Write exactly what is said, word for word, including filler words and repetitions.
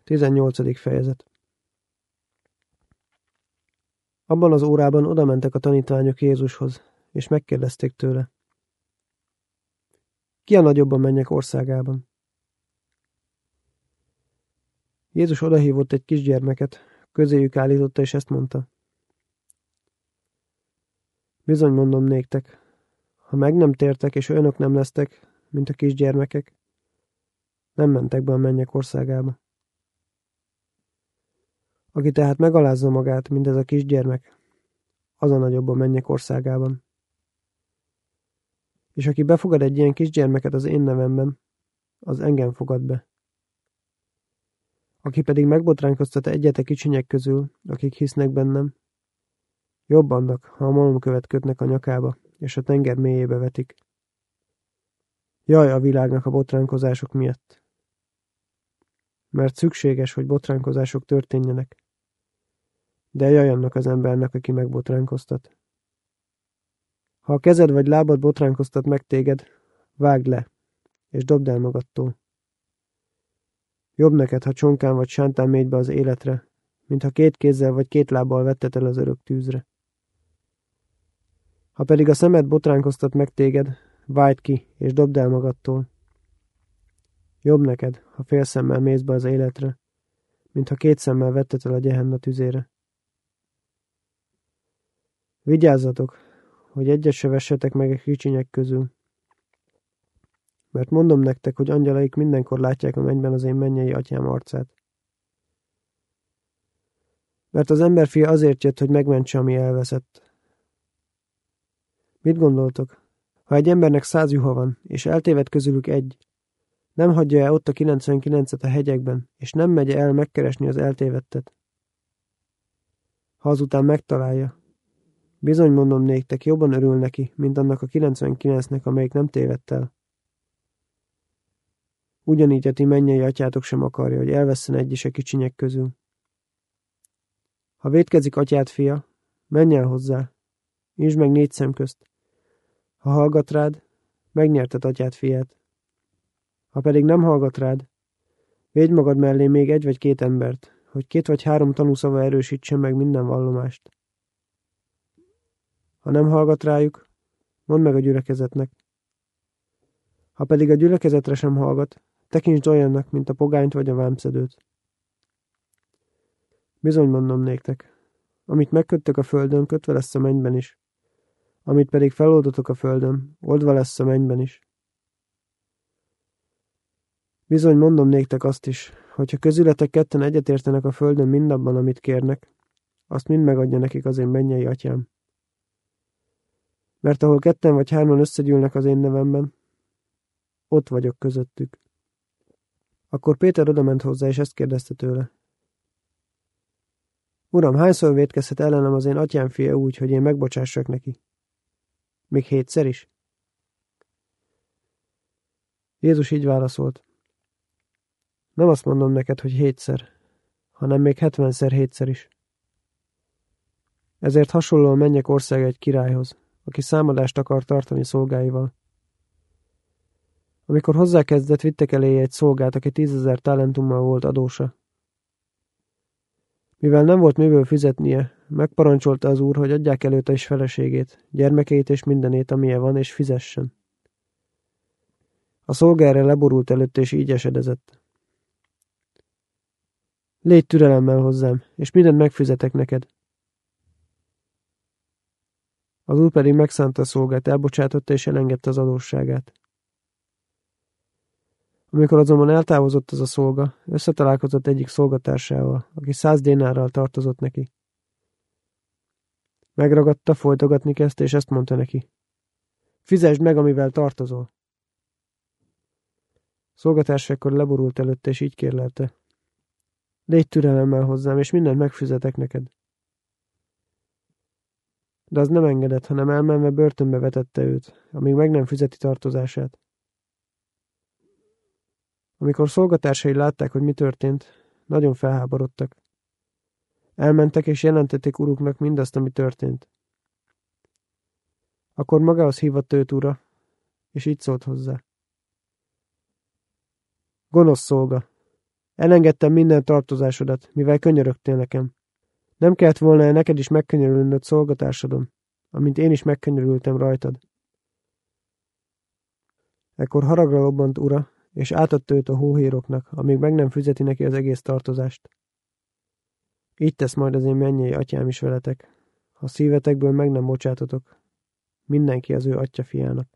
tizennyolcadik fejezet. Abban az órában odamentek a tanítványok Jézushoz, és megkérdezték tőle: ki a nagyobb a mennyek országában? Jézus odahívott egy kisgyermeket, közéjük állította, és ezt mondta: bizony mondom néktek, ha meg nem tértek, és önök nem lesztek, mint a kisgyermekek, nem mentek be a mennyek országába. Aki tehát megalázza magát, mint ez a kisgyermek, az a nagyobb a mennyek országában. És aki befogad egy ilyen kisgyermeket az én nevemben, az engem fogad be. Aki pedig megbotránkoztat egyet a kicsinyek közül, akik hisznek bennem, jobb annak, ha a malomkövet kötnek a nyakába, és a tenger mélyébe vetik. Jaj a világnak a botránkozások miatt! Mert szükséges, hogy botránkozások történjenek. De jaj annak az embernek, aki megbotránkoztat. Ha a kezed vagy lábad botránkoztat meg téged, vágd le, és dobd el magadtól. Jobb neked, ha csonkán vagy sántán mégy be az életre, mint ha két kézzel vagy két lábbal vetted el az örök tűzre. Ha pedig a szemed botránkoztat meg téged, vágd ki, és dobd el magadtól. Jobb neked, ha fél szemmel mész be az életre, mint ha két szemmel vetted el a gyehenna tüzére. Vigyázzatok, hogy egyet se vessetek meg a kicsinyek közül. Mert mondom nektek, hogy angyalaik mindenkor látják a mennyben az én mennyei atyám arcát. Mert az emberfia azért jött, hogy megmentse, ami elveszett. Mit gondoltok? Ha egy embernek száz juha van, és eltéved közülük egy, nem hagyja el ott a kilencvenkilencet a hegyekben, és nem megy el megkeresni az eltévedtet. Ha azután megtalálja, bizony mondom néktek, jobban örül neki, mint annak a kilencvenkilencnek, amelyik nem tévedt el. Ugyanígy a ti mennyei atyátok sem akarja, hogy elvesszen egy is a kicsinyek közül. Ha vétkezik atyád fia, menj el hozzá, nyisd meg négy szem közt. Ha hallgat rád, megnyerted atyád fiát. Ha pedig nem hallgat rád, védj magad mellé még egy vagy két embert, hogy két vagy három tanúszava erősítsen meg minden vallomást. Ha nem hallgat rájuk, mondd meg a gyülekezetnek. Ha pedig a gyülekezetre sem hallgat, tekintsd olyannak, mint a pogányt vagy a vámszedőt. Bizony mondom néktek, amit megköttök a földön, kötve lesz a mennyben is, amit pedig feloldotok a földön, oldva lesz a mennyben is. Bizony mondom néktek azt is, hogyha közületek ketten egyetértenek a földön mindabban, amit kérnek, azt mind megadja nekik az én mennyei atyám. Mert ahol ketten vagy hárman összegyűlnek az én nevemben, ott vagyok közöttük. Akkor Péter odament hozzá, és ezt kérdezte tőle: Uram, hányszor vétkezhet ellenem az én atyám fia úgy, hogy én megbocsássak neki? Még hétszer is? Jézus így válaszolt: nem azt mondom neked, hogy hétszer, hanem még hetvenszer hétszer is. Ezért hasonló a mennyek országa egy királyhoz, aki számadást akar tartani szolgáival. Amikor hozzákezdett, vittek eléje egy szolgát, aki tízezer talentummal volt adósa. Mivel nem volt miből fizetnie, megparancsolta az úr, hogy adják előtte is feleségét, gyermekeit és mindenét, amilyen van, és fizessen. A szolga erre leborult előtt, és így esedezett: légy türelemmel hozzám, és mindent megfizetek neked. Az úr pedig megszánta a szolgát, elbocsátotta és elengedte az adósságát. Amikor azonban eltávozott az a szolga, összetalálkozott egyik szolgatársával, aki száz dénárral tartozott neki. Megragadta, folytogatni kezdte, és ezt mondta neki: fizesd meg, amivel tartozol. Szolgatársa ekkor leborult előtte, és így kérlelte: légy türelemmel hozzám, és mindent megfizetek neked. De az nem engedett, hanem elmenve börtönbe vetette őt, amíg meg nem fizeti tartozását. Amikor szolgatársai látták, hogy mi történt, nagyon felháborodtak. Elmentek és jelentették uruknak mindazt, ami történt. Akkor magához hívatta őt ura, és így szólt hozzá: gonosz szolga, Elengedtem minden tartozásodat, mivel könyörögtél nekem. Nem kellett volna neked is megkönyörülnöd szolgatásodon, amint én is megkönyörültem rajtad. Ekkor haragra lobbant ura, és átadta őt a hóhéroknak, amíg meg nem fizeti neki az egész tartozást. Így tesz majd az én mennyei atyám is veletek, ha szívetekből meg nem bocsátotok mindenki az ő atya fiának.